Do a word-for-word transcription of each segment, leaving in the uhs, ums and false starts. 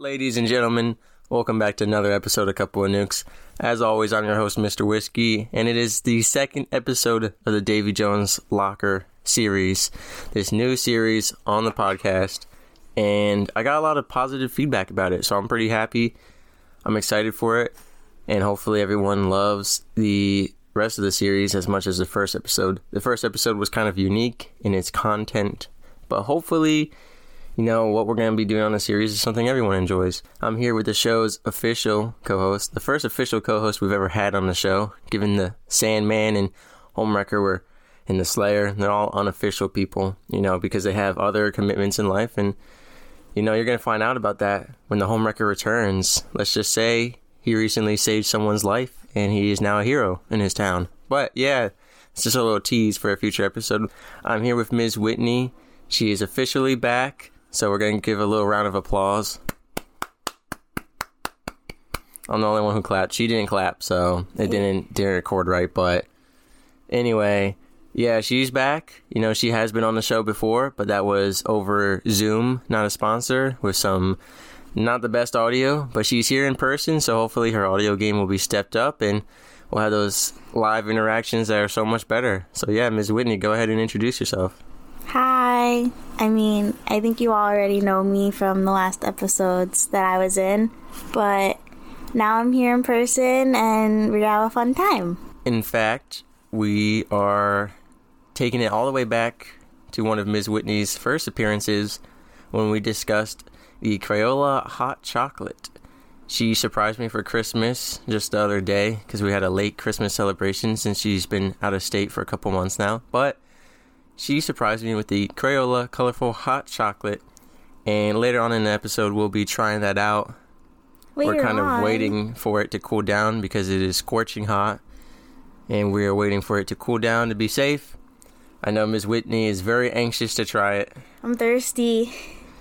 Ladies and gentlemen, welcome back to another episode of Couple of Nukes. As always, I'm your host, Mister Whiskey, and it is the second episode of the Davy Jones Locker series, this new series on the podcast, and I got a lot of positive feedback about it, so I'm pretty happy. I'm excited for it, and hopefully everyone loves the rest of the series as much as the first episode. The first episode was kind of unique in its content, but hopefully, you know, what we're going to be doing on the series is something everyone enjoys. I'm here with the show's official co-host, the first official co-host we've ever had on the show, given the Sandman and Homewrecker were in the Slayer. They're all unofficial people, you know, because they have other commitments in life, and, you know, you're going to find out about that when the Homewrecker returns. Let's just say he recently saved someone's life, and he is now a hero in his town. But, yeah, it's just a little tease for a future episode. I'm here with Miz Whitney. She is officially back. So we're going to give a little round of applause. I'm the only one who clapped. She didn't clap, so it didn't, didn't record right. But anyway, yeah, she's back. You know, she has been on the show before, but that was over Zoom, not a sponsor, with some not the best audio. But she's here in person, so hopefully her audio game will be stepped up, and we'll have those live interactions that are so much better. So yeah, Miz Whitney, go ahead and introduce yourself. Hi. I mean, I think you all already know me from the last episodes that I was in, but now I'm here in person and we're gonna have a fun time. In fact, we are taking it all the way back to one of Miz Whitney's first appearances when we discussed the Crayola hot chocolate. She surprised me for Christmas just the other day because we had a late Christmas celebration since she's been out of state for a couple months now, but she surprised me with the Crayola colorful hot chocolate, and later on in the episode we'll be trying that out. Later We're kind on. of waiting for it to cool down because it is scorching hot, and we are waiting for it to cool down to be safe. I know Miz Whitney is very anxious to try it. I'm thirsty.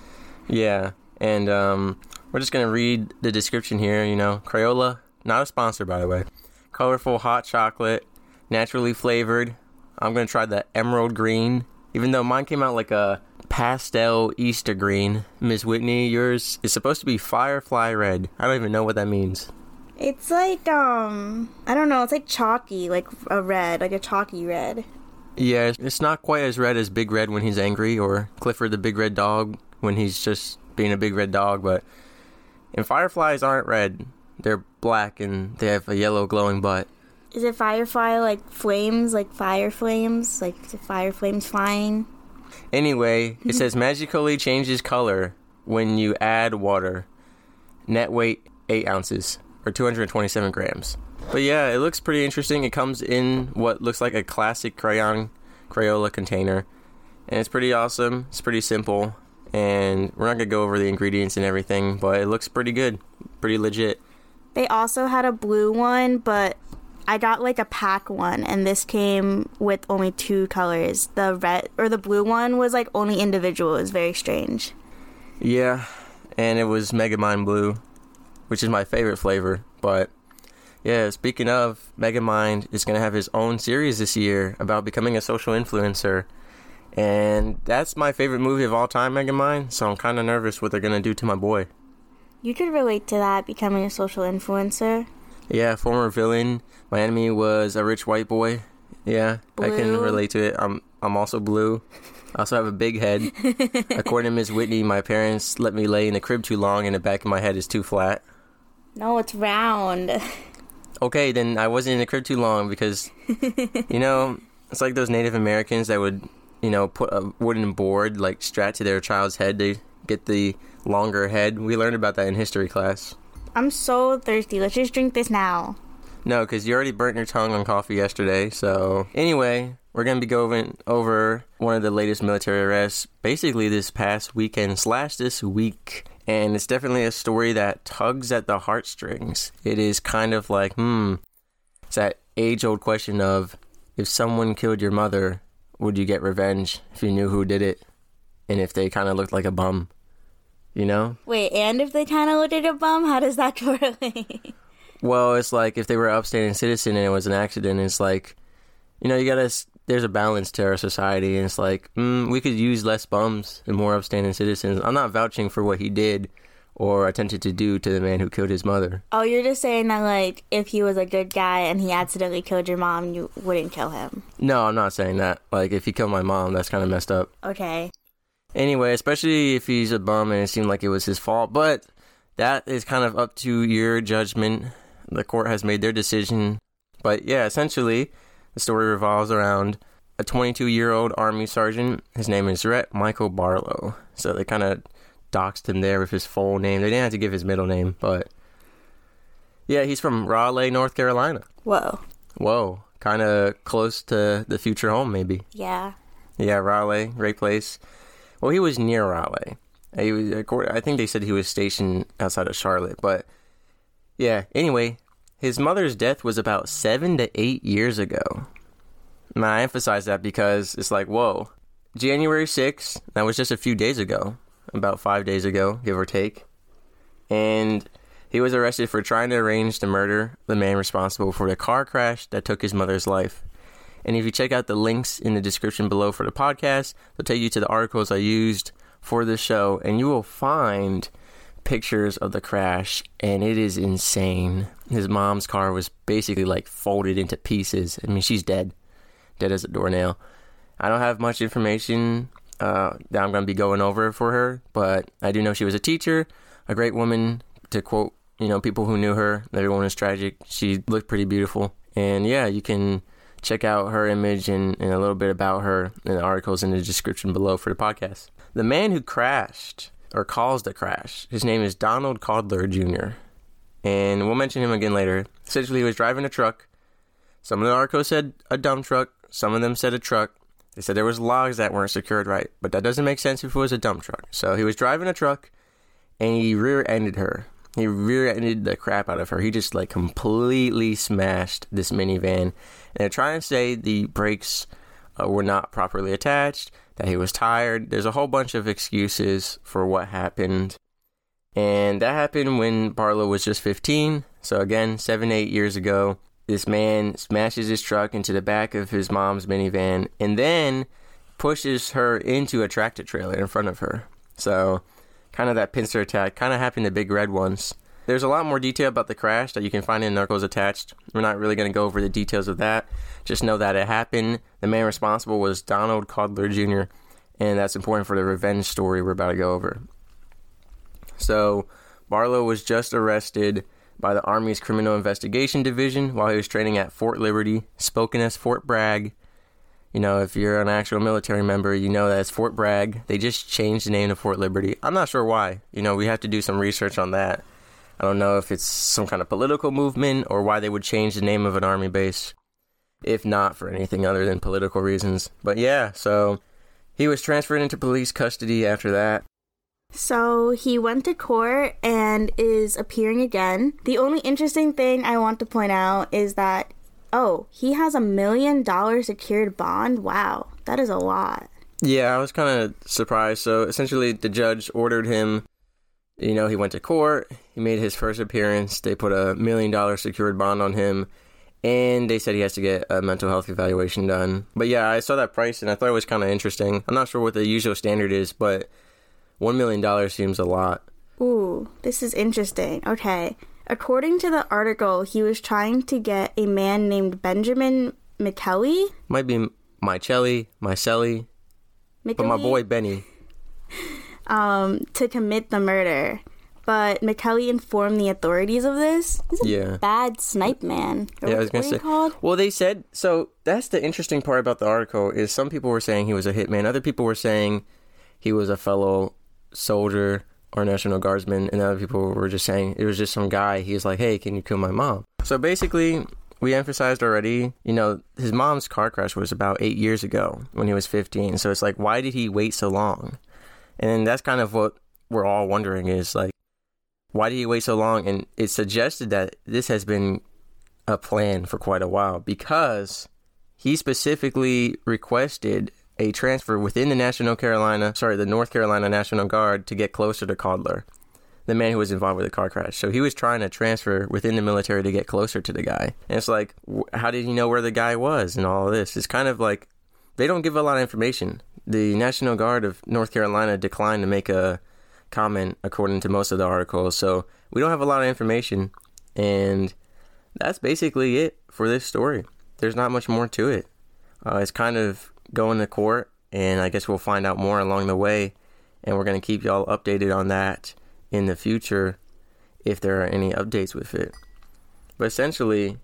Yeah, and um, we're just going to read the description here, you know. Crayola, not a sponsor by the way. Colorful hot chocolate, naturally flavored. I'm going to try the emerald green, even though mine came out like a pastel Easter green. Miss Whitney, yours is supposed to be firefly red. I don't even know what that means. It's like, um, I don't know, it's like chalky, like a red, like a chalky red. Yeah, it's not quite as red as Big Red when he's angry, or Clifford the Big Red Dog when he's just being a big red dog, but and fireflies aren't red. They're black and they have a yellow glowing butt. Is it firefly, like flames, like fire flames? Like is it fire flames flying? Anyway, it says magically changes color when you add water. Net weight, eight ounces, or two hundred twenty-seven grams. But yeah, it looks pretty interesting. It comes in what looks like a classic crayon Crayola container. And it's pretty awesome. It's pretty simple. And we're not going to go over the ingredients and everything, but it looks pretty good. Pretty legit. They also had a blue one, but I got like a pack one, and this came with only two colors. The red or the blue one was like only individual. It was very strange. Yeah, and it was Megamind Blue, which is my favorite flavor. But yeah, speaking of, Megamind is going to have his own series this year about becoming a social influencer. And that's my favorite movie of all time, Megamind, so I'm kind of nervous what they're going to do to my boy. You could relate to that, becoming a social influencer. Yeah, former villain. My enemy was a rich white boy. Yeah, Blue. I can relate to it. I'm I'm also blue. I also have a big head. According to Miss Whitney, my parents let me lay in the crib too long and the back of my head is too flat. No, it's round. Okay, then I wasn't in the crib too long because, you know, it's like those Native Americans that would, you know, put a wooden board, like, strapped to their child's head to get the longer head. We learned about that in history class. I'm so thirsty. Let's just drink this now. No, because you already burnt your tongue on coffee yesterday, so... Anyway, we're going to be going over one of the latest military arrests, basically this past weekend slash this week. And it's definitely a story that tugs at the heartstrings. It is kind of like, hmm... It's that age-old question of, if someone killed your mother, would you get revenge if you knew who did it? And if they kind of looked like a bum? You know? Wait, and if they kind of looked at a bum, how does that correlate? Well, it's like if they were an upstanding citizen and it was an accident, it's like, you know, you gotta, there's a balance to our society, and it's like, mm, we could use less bums and more upstanding citizens. I'm not vouching for what he did or attempted to do to the man who killed his mother. Oh, you're just saying that, like, if he was a good guy and he accidentally killed your mom, you wouldn't kill him. No, I'm not saying that. Like, if he killed my mom, that's kind of messed up. Okay. Anyway, especially if he's a bum and it seemed like it was his fault. But that is kind of up to your judgment. The court has made their decision. But yeah, essentially, the story revolves around a twenty-two-year-old Army sergeant. His name is Rhett Michael Barlow. So they kind of doxed him there with his full name. They didn't have to give his middle name, but yeah, he's from Raleigh, North Carolina. Whoa. Whoa. Kind of close to the future home, maybe. Yeah. Yeah, Raleigh, great place. Well, he was near Raleigh. He was, I think they said he was stationed outside of Charlotte, but yeah, anyway, his mother's death was about seven to eight years ago. And I emphasize that because it's like, whoa, January sixth, that was just a few days ago. About five days ago, give or take. And he was arrested for trying to arrange to murder the man responsible for the car crash that took his mother's life. And if you check out the links in the description below for the podcast, they'll take you to the articles I used for the show, and you will find pictures of the crash, and it is insane. His mom's car was basically like folded into pieces. I mean, she's dead. Dead as a doornail. I don't have much information Uh, that I'm going to be going over for her, but I do know she was a teacher, a great woman, to quote, you know, people who knew her. Everyone is tragic. She looked pretty beautiful, and yeah, you can check out her image and, and a little bit about her in the articles in the description below for the podcast. The man who crashed, or caused the crash, his name is Donald Codler Junior, and we'll mention him again later. Essentially, he was driving a truck. Some of the articles said a dump truck, some of them said a truck. They said there was logs that weren't secured right, but that doesn't make sense if it was a dump truck. So he was driving a truck, and he rear-ended her. He rear-ended the crap out of her. He just, like, completely smashed this minivan. And they're trying to say the brakes uh, were not properly attached, that he was tired. There's a whole bunch of excuses for what happened. And that happened when Barlow was just fifteen. So, again, seven, eight years ago. This man smashes his truck into the back of his mom's minivan and then pushes her into a tractor trailer in front of her. So, kind of that pincer attack. Kind of happened to Big Red once. There's a lot more detail about the crash that you can find in articles attached. We're not really going to go over the details of that. Just know that it happened. The man responsible was Donald Codler Junior, and that's important for the revenge story we're about to go over. So, Barlow was just arrested by the Army's Criminal Investigation Division while he was training at Fort Liberty, spoken as Fort Bragg. You know, if you're an actual military member, you know that it's Fort Bragg. They just changed the name to Fort Liberty. I'm not sure why. You know, we have to do some research on that. I don't know if it's some kind of political movement or why they would change the name of an Army base, if not for anything other than political reasons. But yeah, so he was transferred into police custody after that. So he went to court and is appearing again. The only interesting thing I want to point out is that, oh, he has a million dollar secured bond. Wow, that is a lot. Yeah, I was kind of surprised. So essentially the judge ordered him, you know, he went to court, he made his first appearance, they put a million dollar secured bond on him, and they said he has to get a mental health evaluation done. But yeah, I saw that price and I thought it was kind of interesting. I'm not sure what the usual standard is, but One million dollars seems a lot. Ooh, this is interesting. Okay. According to the article, he was trying to get a man named Benjamin McKelly. Might be Michelli, Mycelli, but my boy Benny. Um, to commit the murder. But McKelly informed the authorities of this. He's a yeah. bad snipe man. Or yeah, I was going to say. Called? Well, they said, so that's the interesting part about the article is some people were saying he was a hitman. Other people were saying he was a fellow soldier or National Guardsman, and other people were just saying it was just some guy. He's like, hey, can you kill my mom? So basically, we emphasized already, you know, his mom's car crash was about eight years ago when he was fifteen. So it's like, why did he wait so long? And that's kind of what we're all wondering is like, why did he wait so long? And it suggested that this has been a plan for quite a while because he specifically requested a transfer within the National Carolina, sorry, the North Carolina National Guard to get closer to Codler, the man who was involved with the car crash. So he was trying to transfer within the military to get closer to the guy. And it's like, how did he know where the guy was and all of this? It's kind of like, they don't give a lot of information. The National Guard of North Carolina declined to make a comment according to most of the articles. So we don't have a lot of information. And that's basically it for this story. There's not much more to it. Uh, it's kind of going to court, and I guess we'll find out more along the way. And we're going to keep y'all updated on that in the future if there are any updates with it. But essentially,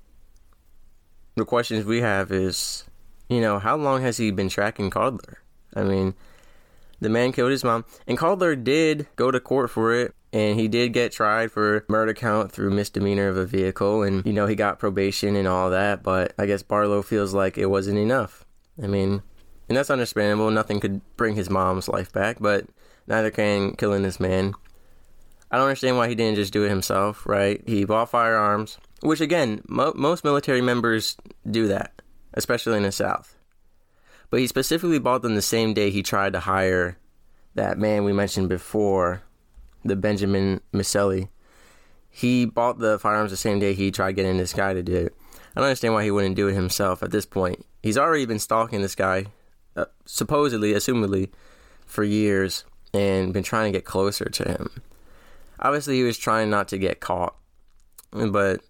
the questions we have is, you know, how long has he been tracking Caldler? I mean, the man killed his mom, and Caldler did go to court for it, and he did get tried for murder count through misdemeanor of a vehicle, and, you know, he got probation and all that, but I guess Barlow feels like it wasn't enough. I mean, and that's understandable. Nothing could bring his mom's life back, but neither can killing this man. I don't understand why he didn't just do it himself, right? He bought firearms, which, again, mo- most military members do that, especially in the South. But he specifically bought them the same day he tried to hire that man we mentioned before, the Benjamin Misselli. He bought the firearms the same day he tried getting this guy to do it. I don't understand why he wouldn't do it himself at this point. He's already been stalking this guy, uh, supposedly, assumedly, for years, and been trying to get closer to him. Obviously, he was trying not to get caught, but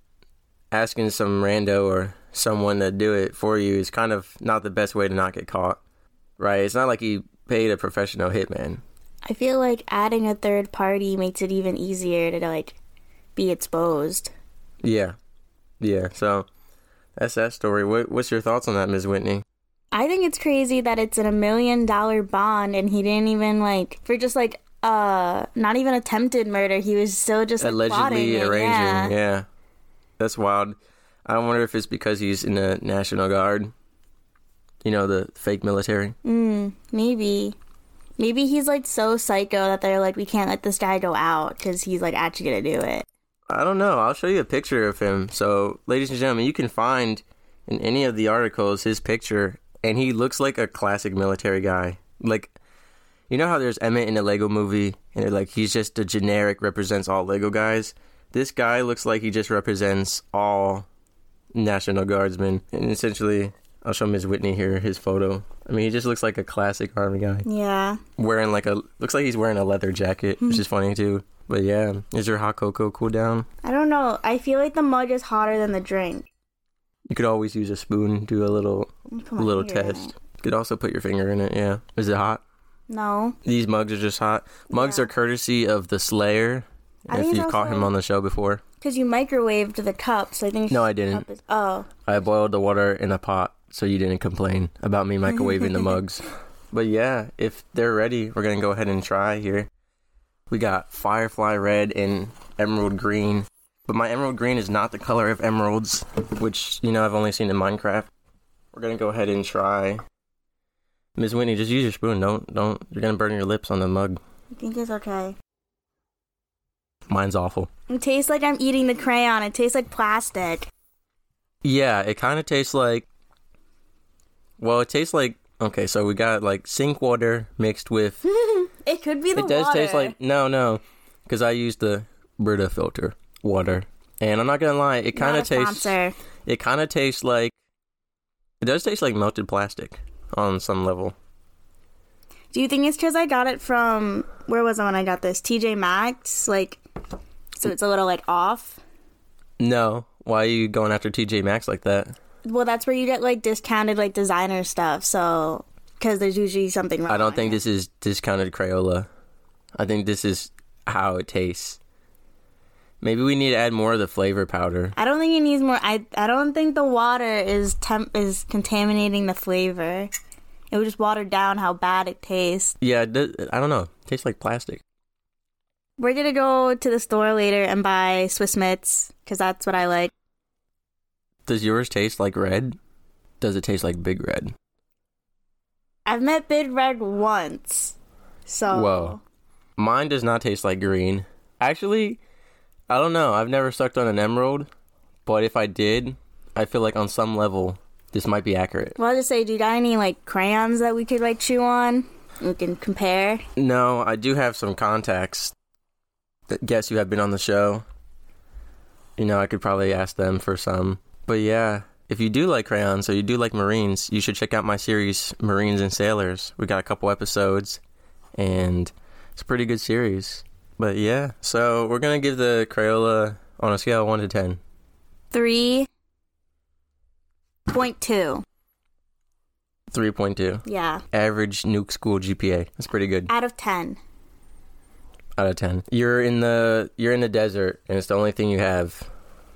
asking some rando or someone to do it for you is kind of not the best way to not get caught, right? It's not like he paid a professional hitman. I feel like adding a third party makes it even easier to, like, be exposed. Yeah. Yeah, so that's that story. What, what's your thoughts on that, Miz Whitney? I think it's crazy that it's in a million dollar bond and he didn't even, like, for just, like, uh, not even attempted murder. He was still just, like, allegedly plotting arranging. Yeah. yeah. That's wild. I wonder if it's because he's in the National Guard. You know, the fake military. Mm, maybe. Maybe he's, like, so psycho that they're like, we can't let this guy go out because he's, like, actually going to do it. I don't know. I'll show you a picture of him. So, ladies and gentlemen, you can find in any of the articles his picture, and he looks like a classic military guy. Like, you know how there's Emmett in the Lego movie, and they're like, he's just a generic, represents all Lego guys? This guy looks like he just represents all National Guardsmen. And essentially, I'll show Miz Whitney here his photo. I mean, he just looks like a classic Army guy. Yeah. Wearing like a, looks like he's wearing a leather jacket, which is funny too. But yeah, is your hot cocoa cool down? I don't know. I feel like the mug is hotter than the drink. You could always use a spoon, do a little, a little test. In You could also put your finger in it, yeah. Is it hot? No. These mugs are just hot. Mugs Yeah. are courtesy of the Slayer, I if think you've it's caught also- him on the show before. Because you microwaved the cup, so I think... No, I the didn't. cup Is, oh. I boiled the water in a pot, so you didn't complain about me microwaving the mugs. But yeah, if they're ready, we're going to go ahead and try here. We got Firefly Red and Emerald Green. But my Emerald Green is not the color of emeralds, which, you know, I've only seen in Minecraft. We're going to go ahead and try. Miz Whitney, just use your spoon. Don't, don't, you're going to burn your lips on the mug. I think it's okay. Mine's awful. It tastes like I'm eating the crayon. It tastes like plastic. Yeah, it kind of tastes like... Well, it tastes like... Okay, so we got, like, sink water mixed with... It could be the It does water. taste like... No, no. Because I used the Brita filter water. And I'm not going to lie, it kind of tastes... Sponsor. It kind of tastes like... It does taste like melted plastic on some level. Do you think it's because I got it from... Where was I when I got this? T J Maxx? Like... So it's a little, like, off? No. Why are you going after T J Maxx like that? Well, that's where you get, like, discounted, like, designer stuff, so... Because there's usually something wrong. I don't think this is discounted Crayola. I think this is how it tastes. Maybe we need to add more of the flavor powder. I don't think it needs more... I I don't think the water is temp is contaminating the flavor. It would just water down how bad it tastes. Yeah, it does, I don't know. It tastes like plastic. We're gonna go to the store later and buy Swiss Mitts, because that's what I like. Does yours taste like red? Does it taste like Big Red? I've met Big Red once, so... Whoa. Mine does not taste like green. Actually, I don't know. I've never sucked on an emerald, but if I did, I feel like on some level, this might be accurate. Well, I'll just say, do you got any, like, crayons that we could, like, chew on? We can compare. No, I do have some contacts that guess who have been on the show. You know, I could probably ask them for some. But yeah, if you do like crayons, or you do like Marines, you should check out my series, Marines and Sailors. We got a couple episodes, and It's a pretty good series. But yeah, so we're going to give the Crayola on a scale of one to ten. three point two. three point two. Yeah. Average nuke school G P A. That's pretty good. Out of ten. Out of ten. You're in the you're in the desert, and it's the only thing you have.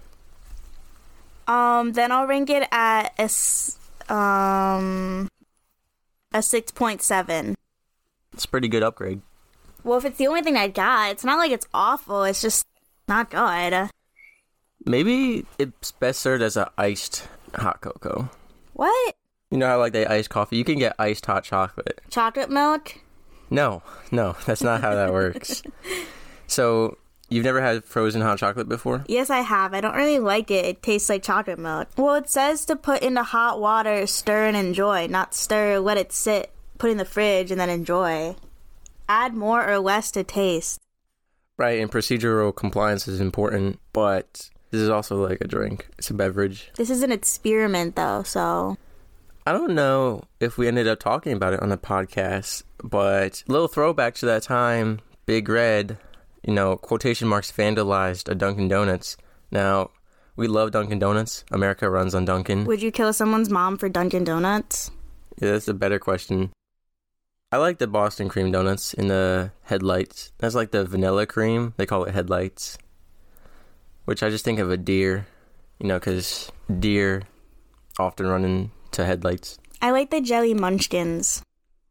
Um, then I'll rank it at a, s- um, a six point seven. It's a pretty good upgrade. Well, if it's the only thing I got, it's not like it's awful. It's just not good. Maybe it's best served as an iced hot cocoa. What? You know how like they ice coffee? You can get iced hot chocolate. Chocolate milk? No, no, that's not how that works. So, you've never had frozen hot chocolate before? Yes, I have. I don't really like it. It tastes like chocolate milk. Well, it says to put into hot water, stir and enjoy. Not stir, let it sit, put in the fridge, and then enjoy. Add more or less to taste. Right, and procedural compliance is important, but this is also like a drink. It's a beverage. This is an experiment, though, so... I don't know if we ended up talking about it on the podcast, but a little throwback to that time, Big Red, you know, quotation marks, vandalized a Dunkin' Donuts. Now, we love Dunkin' Donuts. America runs on Dunkin'. Would you kill someone's mom for Dunkin' Donuts? Yeah, that's a better question. I like the Boston cream donuts in the headlights. That's like the vanilla cream. They call it headlights. Which I just think of a deer, you know, because deer often run into headlights. I like the jelly munchkins.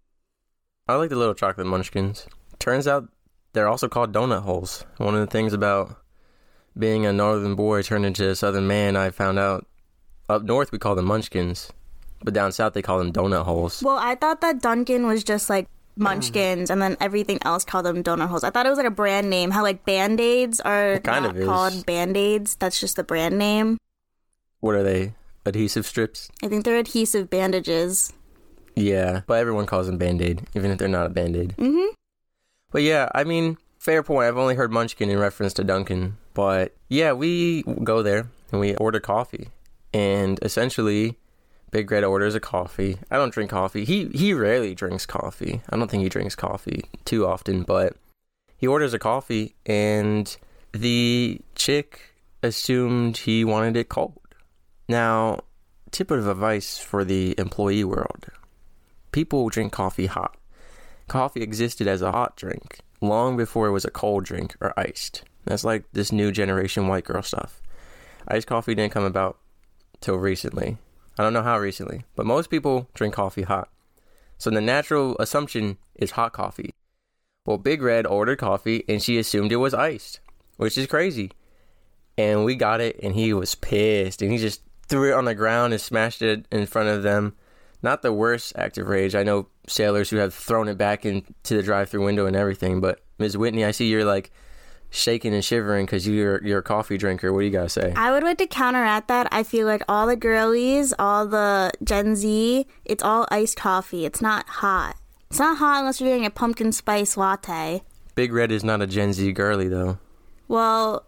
I like the little chocolate munchkins. Turns out they're also called donut holes. One of the things about being a northern boy turned into a southern man, I found out up north we call them munchkins. But down south, they call them donut holes. Well, I thought that Dunkin' was just, like, munchkins, and then everything else called them donut holes. I thought it was, like, a brand name. How, like, Band-Aids are It kind not of is. called Band-Aids. That's just the brand name. What are they? Adhesive strips? I think they're adhesive bandages. Yeah, but everyone calls them Band-Aid, even if they're not a Band-Aid. Mm-hmm. But yeah, I mean, fair point. I've only heard munchkin in reference to Dunkin'. But yeah, we go there, and we order coffee. And essentially... Big Red orders a coffee. I don't drink coffee. He he rarely drinks coffee. I don't think he drinks coffee too often, but he orders a coffee, and the chick assumed he wanted it cold. Now, tip of advice for the employee world. People drink coffee hot. Coffee existed as a hot drink long before it was a cold drink or iced. That's like this new generation white girl stuff. Iced coffee didn't come about till recently. I don't know how recently, but most people drink coffee hot. So the natural assumption is hot coffee. Well, Big Red ordered coffee, and she assumed it was iced, which is crazy. And we got it, and he was pissed, and he just threw it on the ground and smashed it in front of them. Not the worst act of rage. I know sailors who have thrown it back into the drive-thru window and everything, but Miz Whitney, I see you're like shaking and shivering because you're you're a coffee drinker. What do you gotta say? I would like to counteract that. I feel like all the girlies, all the Gen Z, it's all iced coffee. It's not hot. It's not hot unless you're getting a pumpkin spice latte. Big Red is not a Gen Z girly, though. Well,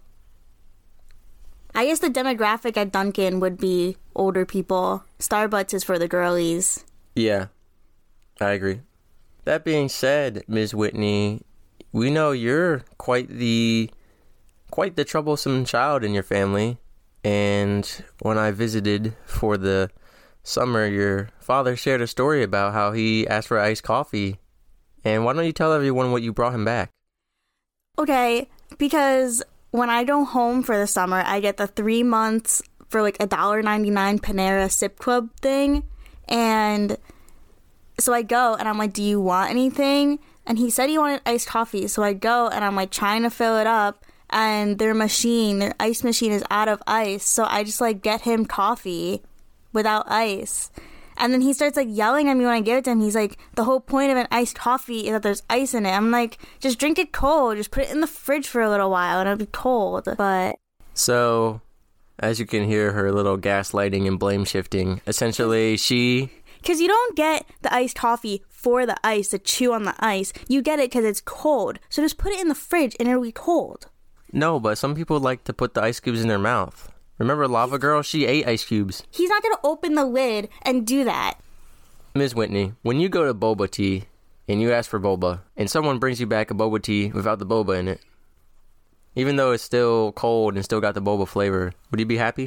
I guess the demographic at Dunkin' would be older people. Starbucks is for the girlies. Yeah, I agree. That being said, Miz Whitney, we know you're quite the quite the troublesome child in your family. And when I visited for the summer, your father shared a story about how he asked for iced coffee. And why don't you tell everyone what you brought him back? Okay, because when I go home for the summer, I get the three months for like a one dollar ninety-nine Panera Sip Club thing. And so I go and I'm like, do you want anything? And he said he wanted iced coffee. So I go and I'm like trying to fill it up. And their machine, their ice machine is out of ice. So I just like get him coffee without ice. And then he starts like yelling at me when I give it to him. He's like, the whole point of an iced coffee is that there's ice in it. I'm like, just drink it cold. Just put it in the fridge for a little while and it'll be cold. But So, as you can hear her little gaslighting and blame shifting, essentially she... Because you don't get the iced coffee for the ice to chew on the ice. You get it because it's cold. So just put it in the fridge and it'll be cold. No, but some people like to put the ice cubes in their mouth. Remember Lava Girl? She ate ice cubes. He's not going to open the lid and do that. Miz Whitney, when you go to boba tea, and you ask for boba, and someone brings you back a boba tea without the boba in it, even though it's still cold and still got the boba flavor, would you be happy?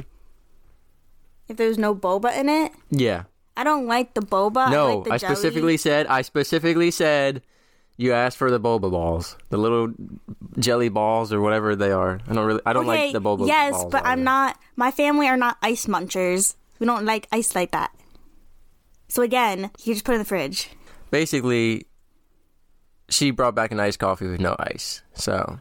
If there's no boba in it? Yeah. I don't like the boba. No, I, like the I jelly. specifically said, I specifically said you asked for the boba balls, the little jelly balls or whatever they are. I don't really, I don't okay, like the boba yes, balls. Yes, but either. I'm not, my family are not ice munchers. We don't like ice like that. So again, you just put it in the fridge. Basically, she brought back an iced coffee with no ice, so.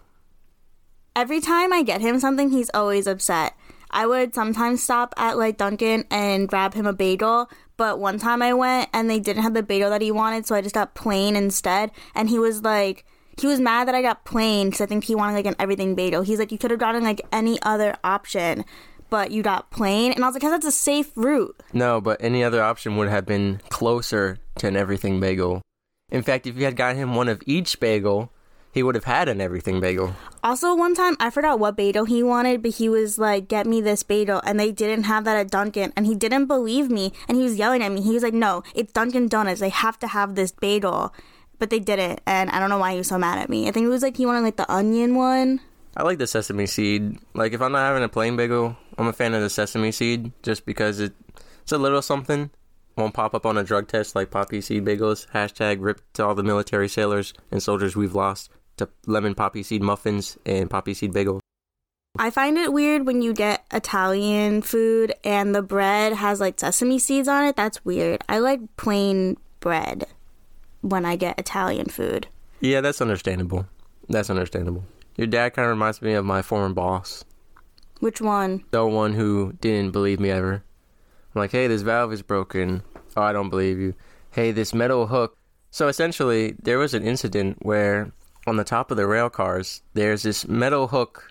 Every time I get him something, he's always upset. I would sometimes stop at like Dunkin' and grab him a bagel, but one time I went and they didn't have the bagel that he wanted, so I just got plain instead. And he was like, he was mad that I got plain because I think he wanted like an everything bagel. He's like, you could have gotten like any other option, but you got plain. And I was like, 'cause that's a safe route. No, but any other option would have been closer to an everything bagel. In fact, if you had gotten him one of each bagel, he would have had an everything bagel. Also, one time, I forgot what bagel he wanted, but he was like, get me this bagel, and they didn't have that at Dunkin', and he didn't believe me, and he was yelling at me. He was like, no, it's Dunkin' Donuts. They have to have this bagel. But they didn't, and I don't know why he was so mad at me. I think it was like he wanted like the onion one. I like the sesame seed. Like, if I'm not having a plain bagel, I'm a fan of the sesame seed, just because it, it's a little something. Won't pop up on a drug test like poppy seed bagels. Hashtag rip to all the military sailors and soldiers we've lost to lemon poppy seed muffins and poppy seed bagels. I find it weird when you get Italian food and the bread has like sesame seeds on it. That's weird. I like plain bread when I get Italian food. Yeah, that's understandable. That's understandable. Your dad kind of reminds me of my former boss. Which one? The one who didn't believe me ever. I'm like, hey, this valve is broken. Oh, I don't believe you. Hey, this metal hook. So essentially, there was an incident where on the top of the rail cars, there's this metal hook.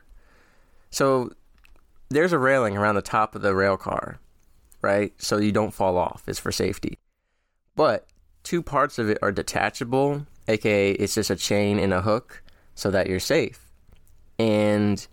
So there's a railing around the top of the rail car, right? So you don't fall off. It's for safety. But two parts of it are detachable, aka it's just a chain and a hook, so that you're safe. And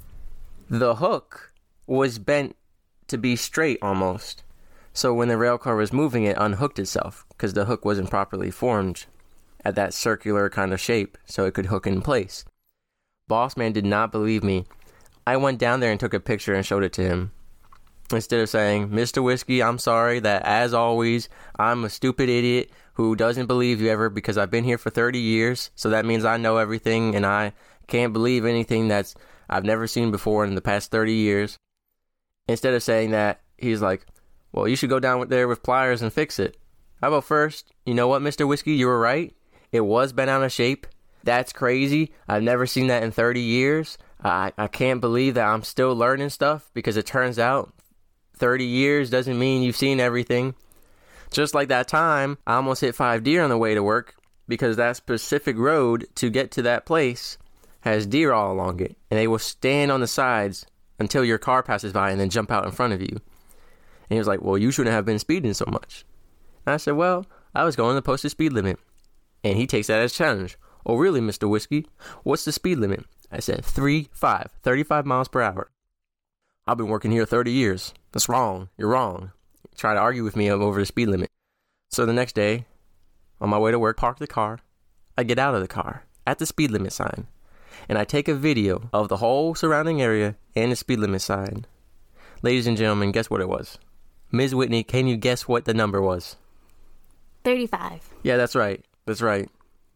the hook was bent to be straight almost. So when the rail car was moving, it unhooked itself because the hook wasn't properly formed at that circular kind of shape so it could hook in place. Boss man did not believe me. I went down there and took a picture and showed it to him. Instead of saying, Mister Whiskey, I'm sorry that, as always, I'm a stupid idiot who doesn't believe you ever because I've been here for thirty years, so that means I know everything and I can't believe anything that's I've never seen before in the past thirty years. Instead of saying that, he's like, well, you should go down there with pliers and fix it. How about first, you know what, Mister Whiskey, you were right. It was bent out of shape. That's crazy. I've never seen that in thirty years. I, I can't believe that I'm still learning stuff because it turns out thirty years doesn't mean you've seen everything. Just like that time, I almost hit five deer on the way to work because that specific road to get to that place has deer all along it. And they will stand on the sides until your car passes by and then jump out in front of you. And he was like, well, you shouldn't have been speeding so much. And I said, well, I was going the posted speed limit. And he takes that as a challenge. Oh, really, Mister Whiskey? What's the speed limit? I said, three five, thirty-five miles per hour. I've been working here thirty years. That's wrong. You're wrong. Try to argue with me over the speed limit. So the next day, on my way to work, park the car. I get out of the car at the speed limit sign. And I take a video of the whole surrounding area and the speed limit sign. Ladies and gentlemen, guess what it was? Miz Whitney, can you guess what the number was? thirty-five. Yeah, that's right. That's right.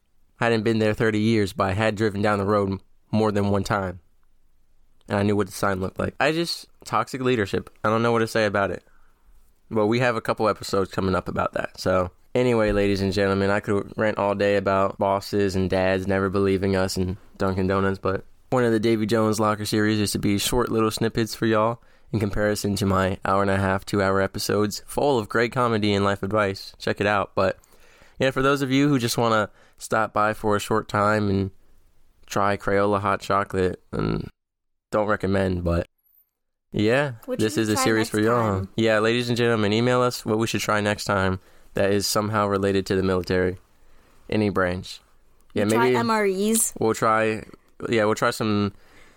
I hadn't been there thirty years, but I had driven down the road more than one time. And I knew what the sign looked like. I just, toxic leadership. I don't know what to say about it. But we have a couple episodes coming up about that. So, anyway, ladies and gentlemen, I could rant all day about bosses and dads never believing us in Dunkin' Donuts, but one of the Davy Jones Locker series is to be short little snippets for y'all in comparison to my hour and a half, two hour episodes full of great comedy and life advice. Check it out. But, yeah, for those of you who just want to stop by for a short time and try Crayola hot chocolate, and don't recommend, but yeah, What this should is we a try series next for y'all. time? Yeah, ladies and gentlemen, email us what we should try next time that is somehow related to the military, any branch. Yeah, We maybe try M R Es. we'll try. Yeah, we'll try some.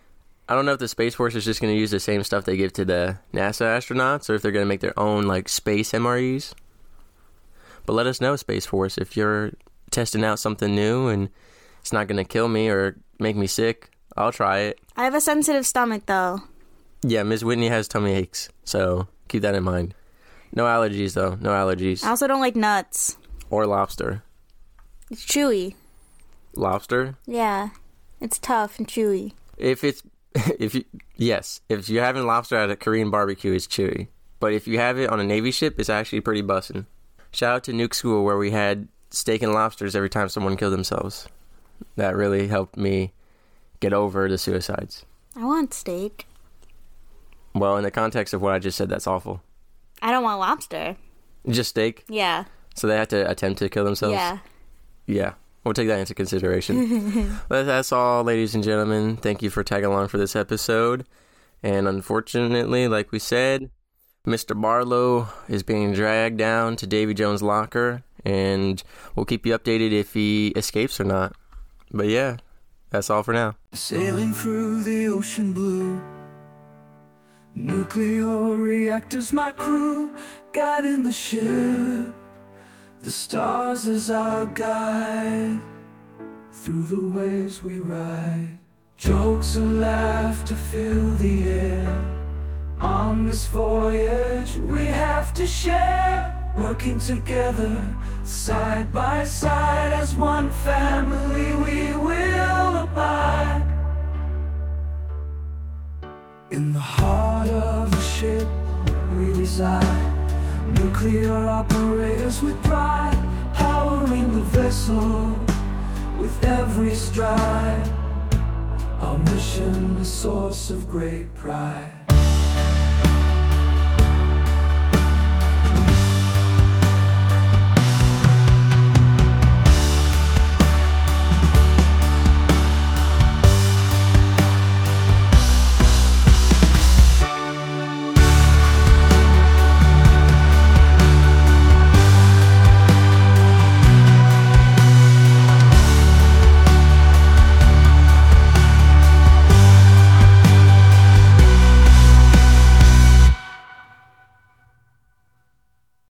I don't know if the Space Force is just going to use the same stuff they give to the NASA astronauts, or if they're going to make their own like space M R Es. But let us know, Space Force, if you're testing out something new and it's not going to kill me or make me sick, I'll try it. I have a sensitive stomach, though. Yeah, Miss Whitney has tummy aches, so keep that in mind. No allergies, though. No allergies. I also don't like nuts. Or lobster. It's chewy. Lobster? Yeah. It's tough and chewy. If it's... if you Yes. If you're having lobster at a Korean barbecue, it's chewy. But if you have it on a Navy ship, it's actually pretty bussin'. Shout out to Nuke School, where we had steak and lobsters every time someone killed themselves. That really helped me get over the suicides. I want steak. Well, in the context of what I just said, that's awful. I don't want lobster. Just steak? Yeah. So they had to attempt to kill themselves? Yeah. Yeah. We'll take that into consideration. But that's all, ladies and gentlemen. Thank you for tagging along for this episode. And unfortunately, like we said, Mister Barlow is being dragged down to Davy Jones' locker. And we'll keep you updated if he escapes or not. But yeah, that's all for now. Sailing through the ocean blue, nuclear reactors my crew, guiding the ship, the stars as our guide, through the waves we ride, jokes and laughter fill the air, on this voyage we have to share, working together, side by side, as one family we will abide. In the heart of the ship we reside, nuclear operators with pride, powering the vessel with every stride. Our mission a source of great pride.